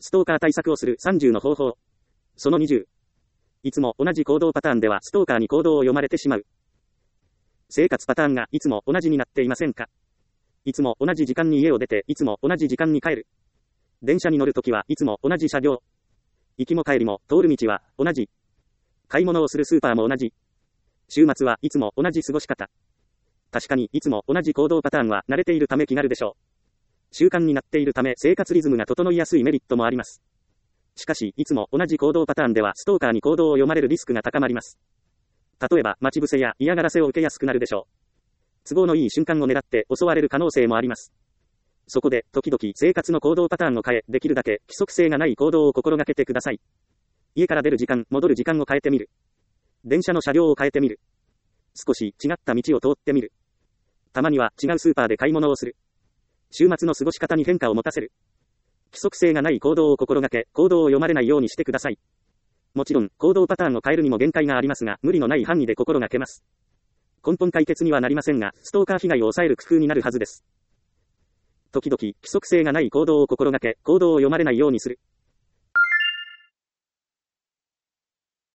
ストーカー対策をする30の方法。その20。いつも同じ行動パターンではストーカーに行動を読まれてしまう。生活パターンがいつも同じになっていませんか？いつも同じ時間に家を出ていつも同じ時間に帰る。電車に乗るときはいつも同じ車両。行きも帰りも通る道は同じ。買い物をするスーパーも同じ。週末はいつも同じ過ごし方。確かにいつも同じ行動パターンは慣れているため気軽でしょう。習慣になっているため生活リズムが整いやすいメリットもあります。しかしいつも同じ行動パターンではストーカーに行動を読まれるリスクが高まります。例えば待ち伏せや嫌がらせを受けやすくなるでしょう。都合のいい瞬間を狙って襲われる可能性もあります。そこで時々生活の行動パターンを変え、できるだけ規則性がない行動を心がけてください。家から出る時間、戻る時間を変えてみる。電車の車両を変えてみる。少し違った道を通ってみる。たまには違うスーパーで買い物をする。週末の過ごし方に変化を持たせる。規則性がない行動を心がけ、行動を読まれないようにしてください。もちろん、行動パターンを変えるにも限界がありますが、無理のない範囲で心がけます。根本解決にはなりませんが、ストーカー被害を抑える工夫になるはずです。時々、規則性がない行動を心がけ、行動を読まれないようにする。